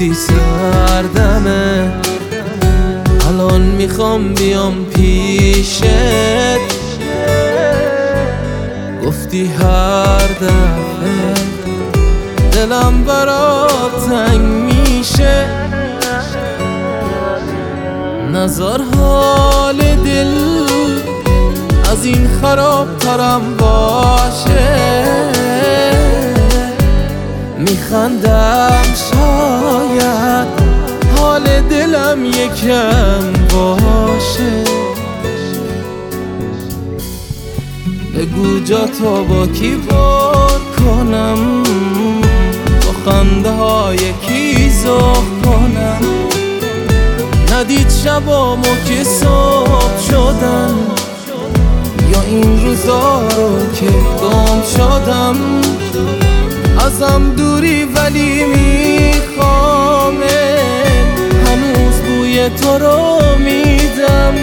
گفتی سردمه، الان میخوام بیام پیشت. گفتی هر دفعه دلم برات تنگ میشه، نظر حال دل از این خراب ترم باشه. میخندم شاید حال دلم یکم باشه. بگو جا تو با کی پر کنم، با خنده های کی ذوق کنم. ندید شبامو که صبح شدن، یا این روزا رو که گم شدم. ازم دوری ولی میخوام، هنوز بوی تو رو میدم،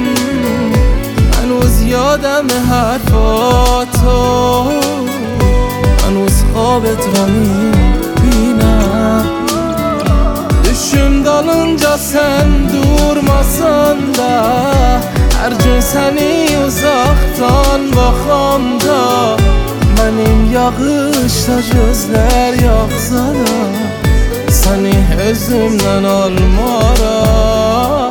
هنوز یادم حرفاتو، هنوز خوابت رو میبینم. Düşüm dalınca sen durmasan da, her gün seni uzaktan bakanda, benim yağışta gözler yağsa da, seni özümden almaram.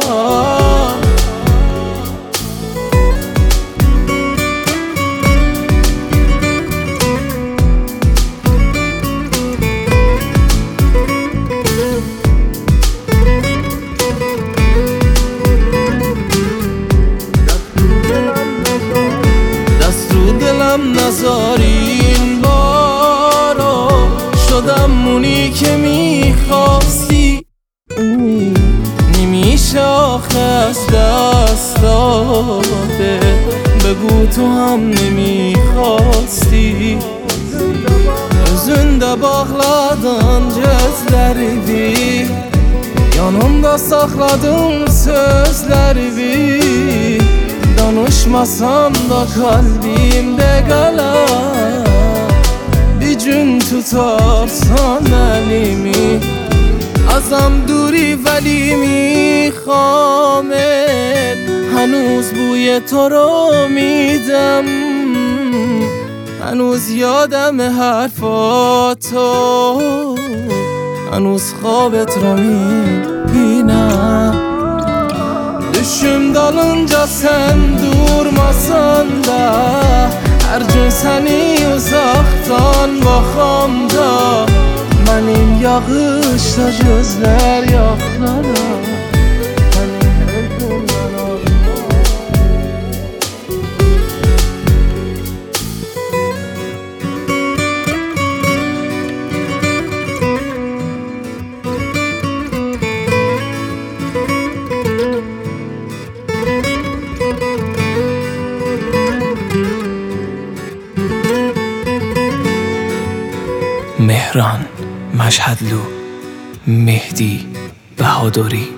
نذاری این بارو، شدم مونی که میخواستی. نمیشه آخه از دست داده، بگو تو هم نمیخواستی. Özünde bağladın gözlerimi, yanımda sakladın sözlerimi. Danışmasam da kalbimde kalar, bir gün tutarsan elimi. ازم دوری ولی میخوامت، هنوز بوی تو رو میدم، هنوز یادم حرفاتو، هنوز خوابت رو میبینم. Düşüm dalınca sen durmasan da, her gün seni uzaktan bakanda, benim yağışta gözler yaklara. مهران مشهدلو، مهدی بهادری.